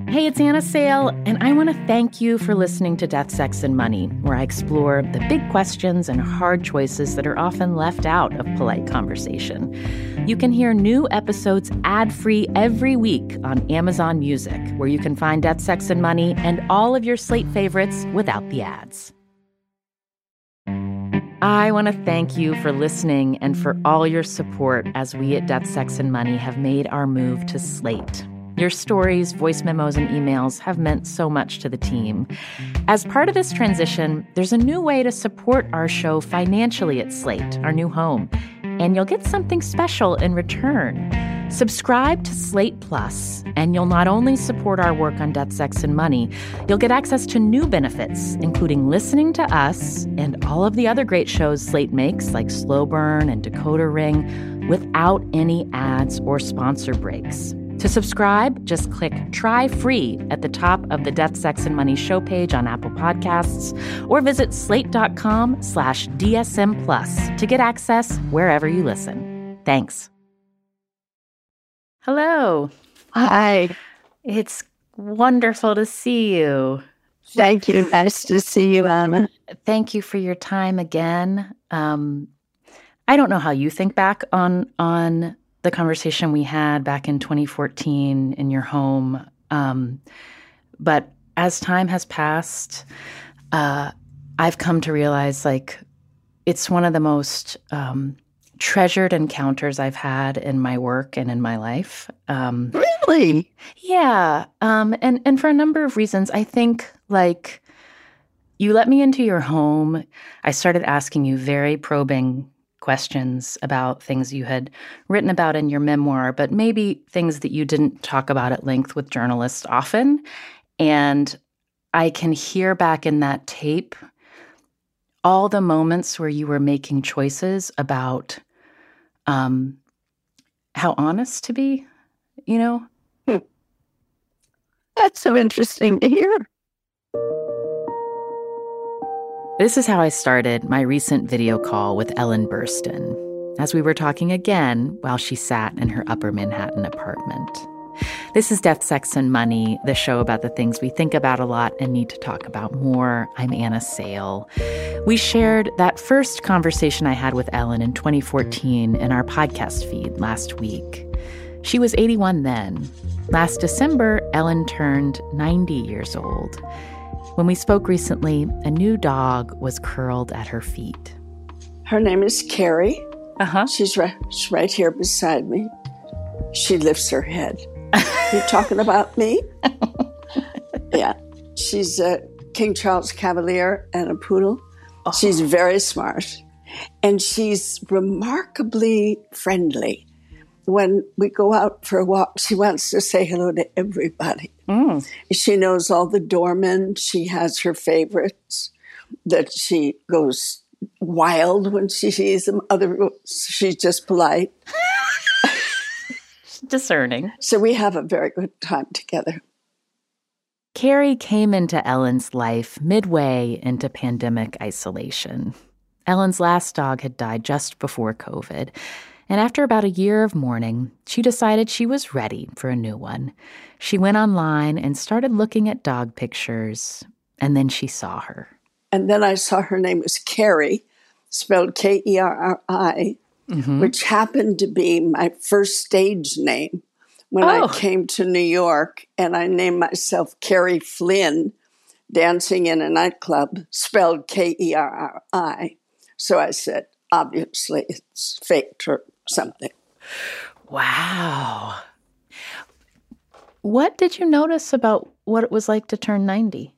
Hey, it's Anna Sale, and I want to thank you for listening to Death, Sex, and Money, where I explore the big questions and hard choices that are often left out of polite conversation. You can hear new episodes ad-free every week on Amazon Music, where you can find Death, Sex, and Money and all of your Slate favorites without the ads. I want to thank you for listening and for all your support as we at Death, Sex, and Money have made our move to Slate. Your stories, voice memos, and emails have meant so much to the team. As part of this transition, there's a new way to support our show financially at Slate, our new home, and you'll get something special in return. Subscribe to Slate Plus, and you'll not only support our work on Death, Sex, and Money, you'll get access to new benefits, including listening to us and all of the other great shows Slate makes, like Slow Burn and Decoder Ring, without any ads or sponsor breaks. To subscribe, just click Try Free at the top of the Death, Sex, and Money show page on Apple Podcasts, or visit slate.com/DSM Plus to get access wherever you listen. Thanks. Hello. Hi. It's wonderful to see you. Thank you. Nice to see you, Anna. Thank you for your time again. I don't know how you think back on the conversation we had back in 2014 in your home. But as time has passed, I've come to realize, like, it's one of the most treasured encounters I've had in my work and in my life. Really? Yeah. And for a number of reasons. I think, like, you let me into your home. I started asking you very probing questions about things you had written about in your memoir, but maybe things that you didn't talk about at length with journalists often. And I can hear back in that tape all the moments where you were making choices about how honest to be, you know? That's so interesting to hear. This is how I started my recent video call with Ellen Burstyn, as we were talking again while she sat in her Upper Manhattan apartment. This is Death, Sex, and Money, the show about the things we think about a lot and need to talk about more. I'm Anna Sale. We shared that first conversation I had with Ellen in 2014 in our podcast feed last week. She was 81 then. Last December, Ellen turned 90 years old. When we spoke recently, a new dog was curled at her feet. Her name is Carrie. Uh-huh. She's right here beside me. She lifts her head. You talking about me? Yeah. She's a King Charles Cavalier and a poodle. Oh. She's very smart. And she's remarkably friendly. When we go out for a walk, she wants to say hello to everybody. Mm. She knows all the doormen. She has her favorites that she goes wild when she sees them. She's just polite. Discerning. So we have a very good time together. Carrie came into Ellen's life midway into pandemic isolation. Ellen's last dog had died just before COVID. And after about a year of mourning, she decided she was ready for a new one. She went online and started looking at dog pictures, and then she saw her. And then I saw her name was Kerri, spelled Kerri, which happened to be my first stage name when I came to New York, and I named myself Kerri Flynn, dancing in a nightclub, spelled Kerri. So I said, obviously, it's faked or something. Wow. What did you notice about what it was like to turn 90?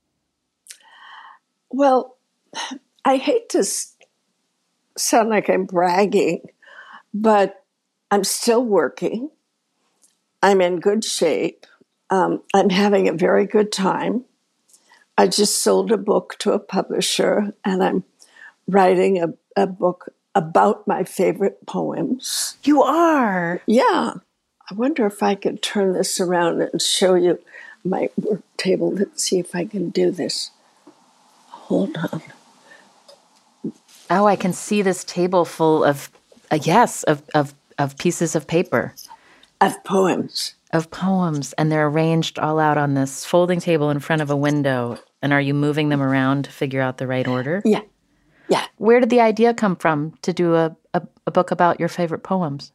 Well, I hate to sound like I'm bragging, but I'm still working. I'm in good shape. I'm having a very good time. I just sold a book to a publisher, and I'm writing a book about my favorite poems. You are? Yeah. I wonder if I could turn this around and show you my work table. Let's see if I can do this. Hold on. Oh, I can see this table full of pieces of paper. Of poems. of poems, and they're arranged all out on this folding table in front of a window. And are you moving them around to figure out the right order? Yeah. Yeah. Where did the idea come from to do a book about your favorite poems?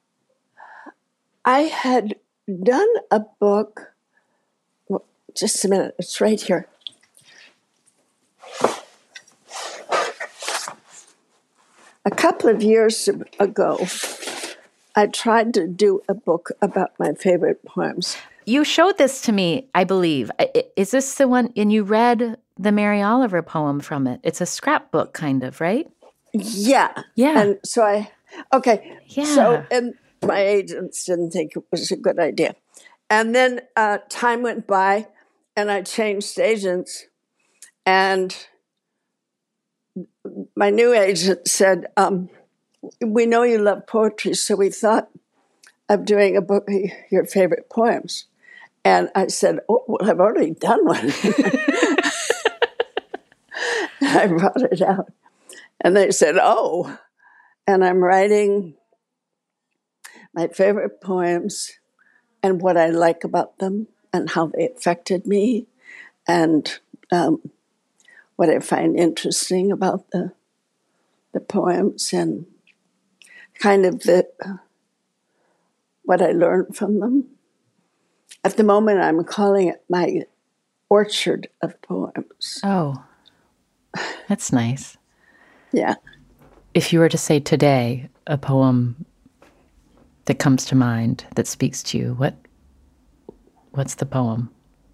I had done a book, just a minute, it's right here. A couple of years ago, I tried to do a book about my favorite poems. You showed this to me, I believe. Is this the one, and you read the Mary Oliver poem from it? It's a scrapbook kind of, right? Yeah. Yeah. And so Yeah. So, and my agents didn't think it was a good idea. And then time went by, and I changed agents, and my new agent said, we know you love poetry, so we thought of doing a book of your favorite poems. And I said, oh, well, I've already done one. I brought it out. And they said, oh. And I'm writing my favorite poems and what I like about them and how they affected me and what I find interesting about the poems and kind of what I learned from them. At the moment, I'm calling it my orchard of poems. Oh, that's nice. Yeah. If you were to say today a poem that comes to mind that speaks to you, what's the poem?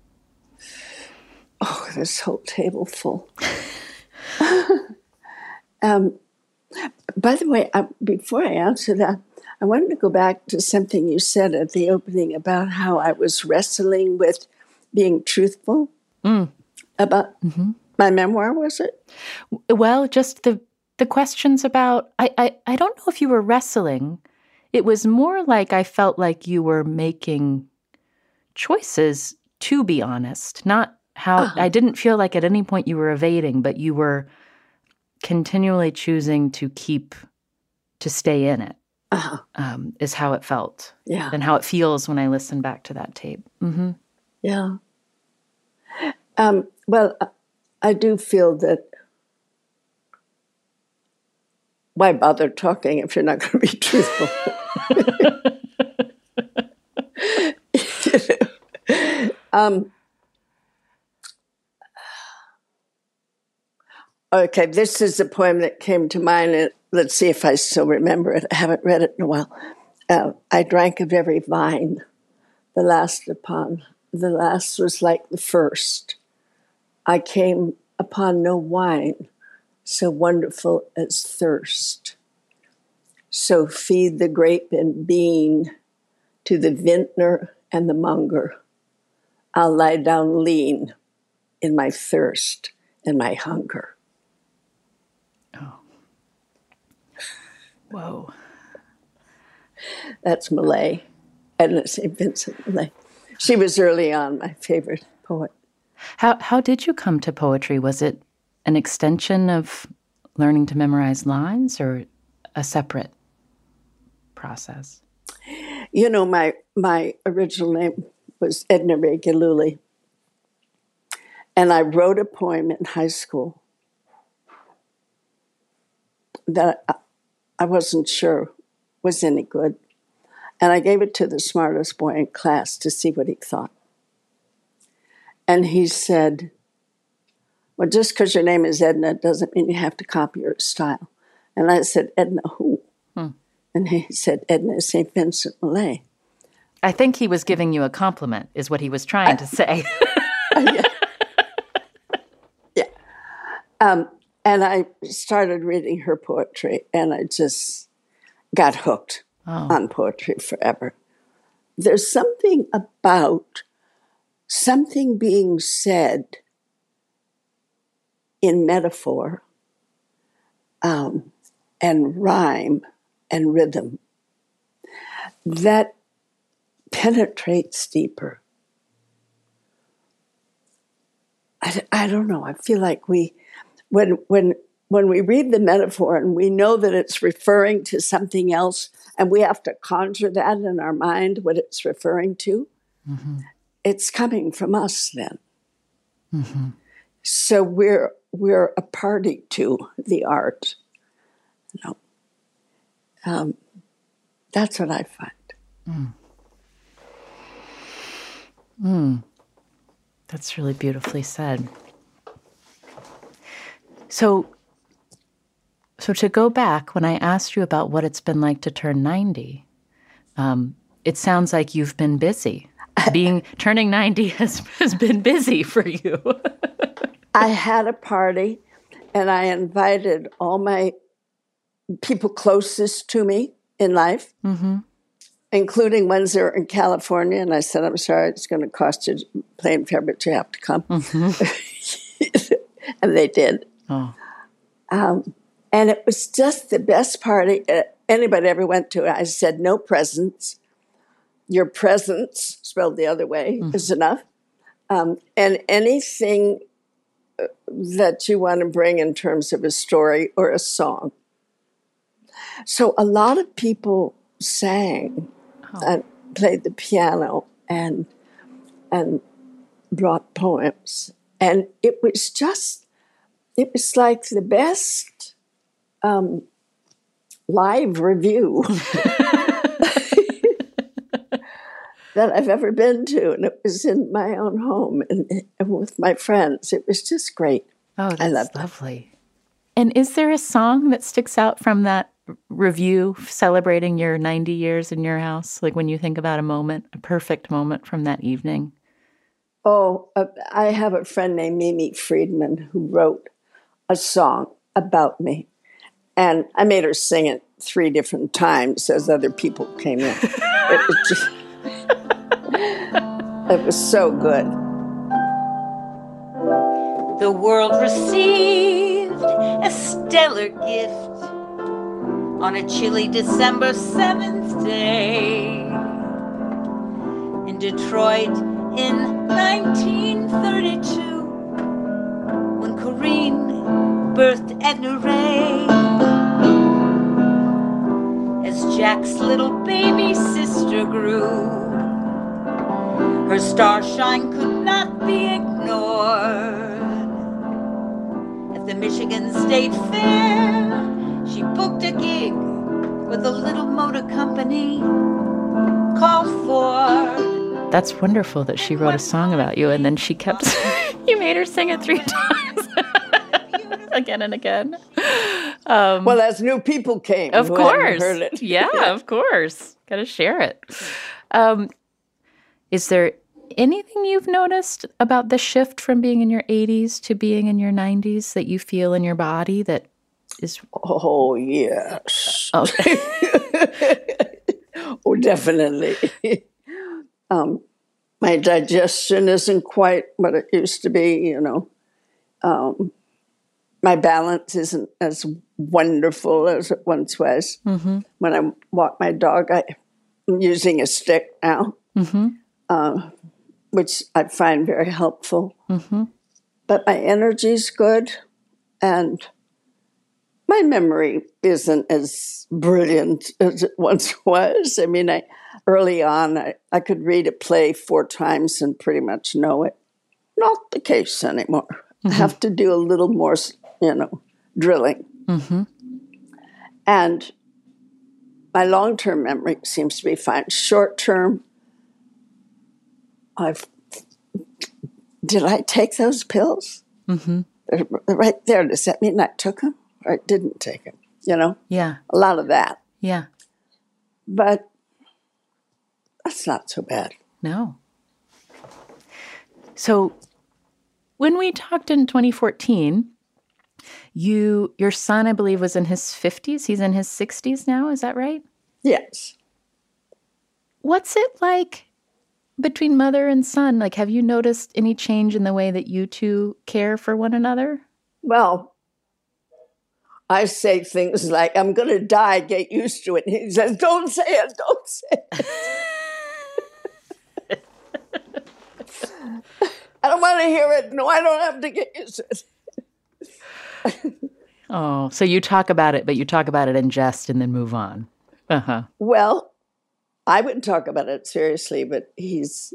Oh, this whole table full. By the way, before I answer that, I wanted to go back to something you said at the opening about how I was wrestling with being truthful about my memoir, was it? Well, just the questions about, I don't know if you were wrestling. It was more like I felt like you were making choices to be honest, not how, I didn't feel like at any point you were evading, but you were continually choosing to stay in it, is how it felt. Yeah. And how it feels when I listen back to that tape. Mm-hmm. Yeah. Well, I do feel that why bother talking if you're not going to be truthful? Okay, this is a poem that came to mind. And let's see if I still remember it. I haven't read it in a while. I drank of every vine, the last was like the first. I came upon no wine so wonderful as thirst. So feed the grape and bean to the vintner and the monger. I'll lie down lean in my thirst and my hunger. Oh. Whoa. That's Millay, Edna St. Vincent Millay. She was early on my favorite poet. How did you come to poetry? Was it an extension of learning to memorize lines or a separate process? You know, my original name was Edna Ray Gillooly. And I wrote a poem in high school that I wasn't sure was any good. And I gave it to the smartest boy in class to see what he thought. And he said, well, just because your name is Edna doesn't mean you have to copy her style. And I said, Edna who? And he said, Edna St. Vincent Millay. I think he was giving you a compliment, is what he was trying to say. Yeah. And I started reading her poetry, and I just got hooked on poetry forever. There's something about something being said in metaphor and rhyme and rhythm that penetrates deeper. I don't know. I feel like when when we read the metaphor and we know that it's referring to something else, and we have to conjure that in our mind, what it's referring to, it's coming from us then. So we're a party to the art. That's what I find. That's really beautifully said. So to go back, when I asked you about what it's been like to turn 90, it sounds like you've been busy. Turning 90 has been busy for you. I had a party, and I invited all my people closest to me in life, including ones that are in California. And I said, I'm sorry, it's going to cost you plane fare, but you have to come. And they did. Oh. And it was just the best party anybody ever went to. I said, no presents. Your presence, spelled the other way, is enough. And anything that you want to bring in terms of a story or a song. So a lot of people sang and played the piano and brought poems. And it was like the best live review that I've ever been to. And it was in my own home and with my friends. It was just great. Oh, that's lovely. And is there a song that sticks out from that review celebrating your 90 years in your house? Like when you think about a perfect moment from that evening? Oh, I have a friend named Mimi Friedman who wrote a song about me. And I made her sing it 3 different times as other people came in. It was so good. The world received a stellar gift on a chilly December 7th day in Detroit in 1932 when Corinne birthed Edna Ray. As Jack's little baby sister grew, her starshine could not be ignored. At the Michigan State Fair, she booked a gig with a little motor company called Ford. That's wonderful that she wrote a song about you, and then she kept... You made her sing it 3 times. Again and again. Well, as new people came. Of course. Hadn't heard it. Yeah, of course. Got to share it. Is there anything you've noticed about the shift from being in your 80s to being in your 90s that you feel in your body that is... Oh, yes. Oh, Oh, definitely. My digestion isn't quite what it used to be, my balance isn't as wonderful as it once was. When I walk my dog, I'm using a stick now, which I find very helpful. But my energy's good, and my memory isn't as brilliant as it once was. I mean, early on, I could read a play 4 times and pretty much know it. Not the case anymore. I have to do a little more, drilling. And my long-term memory seems to be fine. Short-term, did I take those pills? They're right there. Does that mean I took them or I didn't take them? yeah. A lot of that. Yeah. But that's not so bad. No. So when we talked in 2014, your son, I believe, was in his 50s. He's in his 60s now. Is that right? Yes. What's it like between mother and son? Like, have you noticed any change in the way that you two care for one another? Well, I say things like, I'm going to die, get used to it. And he says, don't say it, don't say it. I don't want to hear it. No, I don't have to get used to it. Oh, so you talk about it, but you talk about it in jest and then move on. Uh-huh. Well, I would talk about it seriously, but he's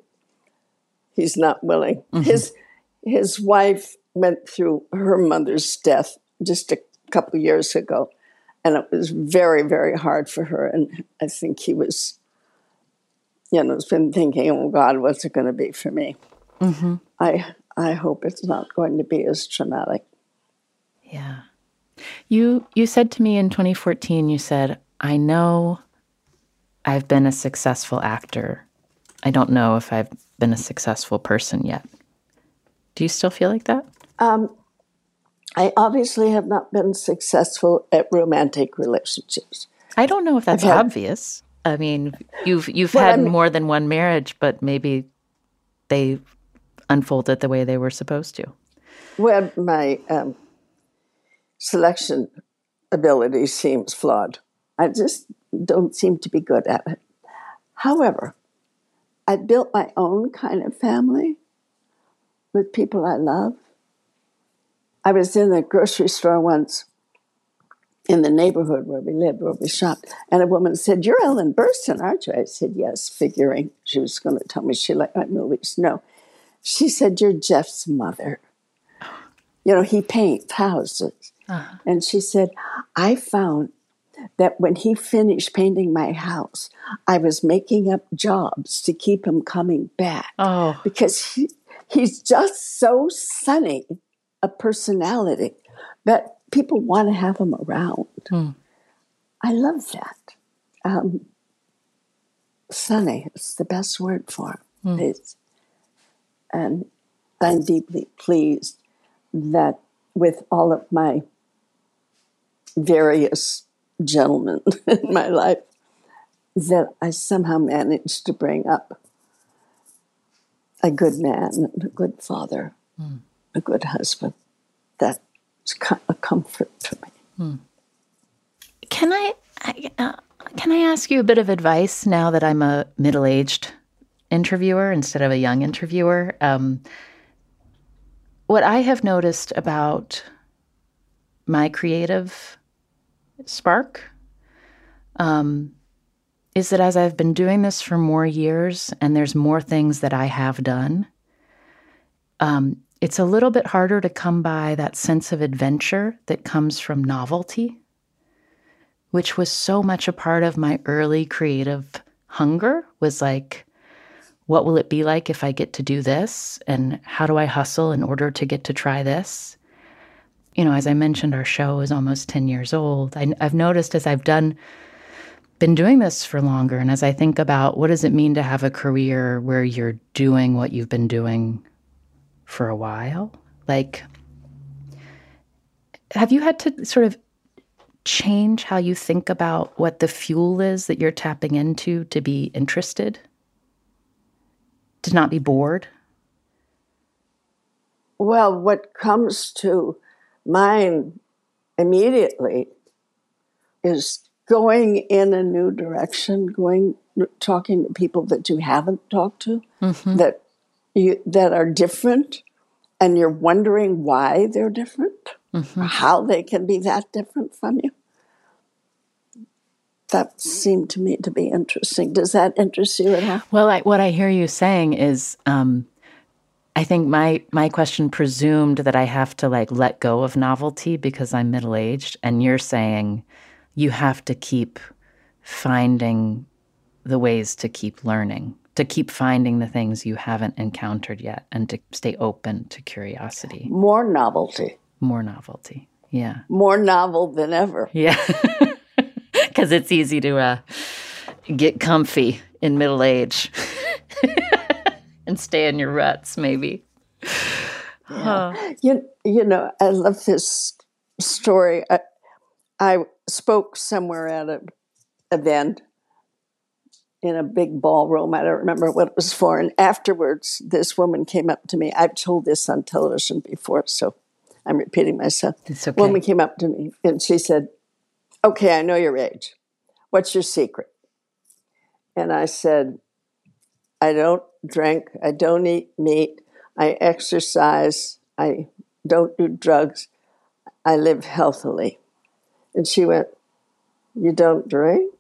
not willing. Mm-hmm. His wife went through her mother's death just a couple of years ago, and it was very, very hard for her. And I think he was, has been thinking, "Oh God, what's it going to be for me?" Mm-hmm. I hope it's not going to be as traumatic. Yeah. You said to me in 2014, you said, "I know I've been a successful actor. I don't know if I've been a successful person yet." Do you still feel like that? I obviously have not been successful at romantic relationships. I don't know if that's obvious. I mean, you've had more than one marriage, but maybe they unfolded the way they were supposed to. Well, my selection ability seems flawed. I just don't seem to be good at it. However, I built my own kind of family with people I love. I was in a grocery store once in the neighborhood where we lived, where we shopped, and a woman said, "You're Ellen Burstyn, aren't you?" I said, "Yes," figuring she was going to tell me she liked my movies. No. She said, "You're Jeff's mother. He paints houses." Uh-huh. And she said, "I found that when he finished painting my house, I was making up jobs to keep him coming back." Oh. Because he's just so sunny a personality that people want to have him around. I love that. Sunny is the best word for him. And I'm deeply pleased that with all of my various gentlemen in my life, that I somehow managed to bring up a good man, and a good father, a good husband. That's a comfort to me. Can I ask you a bit of advice now that I'm a middle-aged interviewer instead of a young interviewer? What I have noticed about my creative spark is that as I've been doing this for more years and there's more things that I have done, it's a little bit harder to come by that sense of adventure that comes from novelty, which was so much a part of my early creative hunger, was like, what will it be like if I get to do this? And how do I hustle in order to get to try this? As I mentioned, our show is almost 10 years old. I've noticed as I've been doing this for longer, and as I think about what does it mean to have a career where you're doing what you've been doing for a while? Like, have you had to sort of change how you think about what the fuel is that you're tapping into to be interested? To not be bored? Well, what comes to mind immediately is going in a new direction, talking to people that you haven't talked to, that are different, and you're wondering why they're different, or how they can be that different from you. That seemed to me to be interesting. Does that interest you at all? Well, what I hear you saying is, I think my question presumed that I have to let go of novelty because I'm middle-aged, and you're saying you have to keep finding the ways to keep learning, to keep finding the things you haven't encountered yet, and to stay open to curiosity. More novelty. More novelty, yeah. More novel than ever. Yeah. Because it's easy to get comfy in middle age and stay in your ruts, maybe. Yeah. I love this story. I spoke somewhere at an event in a big ballroom. I don't remember what it was for. And afterwards, this woman came up to me. I've told this on television before, so I'm repeating myself. It's okay. Woman came up to me and she said, "Okay, I know your age. What's your secret?" And I said, "I don't drink. I don't eat meat. I exercise. I don't do drugs. I live healthily. And she went, you don't drink?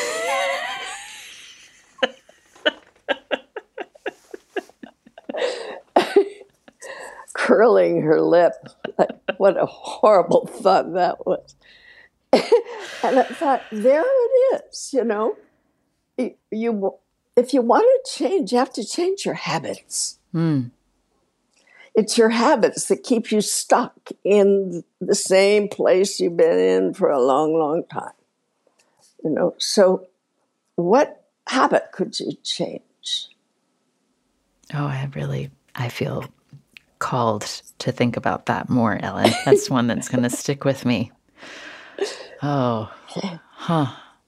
Curling her lip. Like, what a horrible thought that was. And I thought, there it is, you know. If you want to change, you have to change your habits. It's your habits that keep you stuck in the same place you've been in for a long, long time. You know, so what habit could you change? Oh, I feel called to think about that more, Ellen. That's one that's going to stick with me. Oh, huh.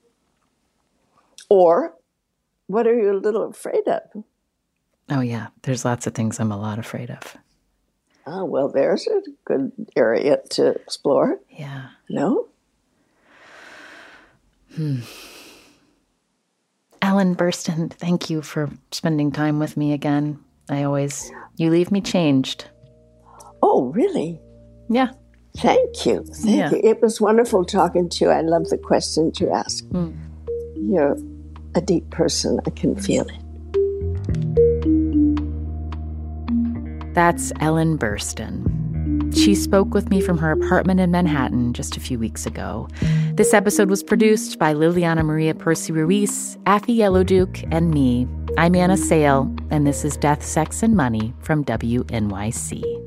Or what are you a little afraid of? Oh, yeah. There's lots of things I'm a lot afraid of. Oh, well, there's a good area to explore. Yeah. No? Ellen Burstyn, thank you for spending time with me again. You leave me changed. Oh, really? Yeah. Thank you. Thank you. It was wonderful talking to you. I love the questions you ask. You're a deep person. I can feel it. That's Ellen Burstyn. She spoke with me from her apartment in Manhattan just a few weeks ago. This episode was produced by Liliana Maria Percy Ruiz, Afi Yellowduke, and me. I'm Anna Sale, and this is Death, Sex, and Money from WNYC.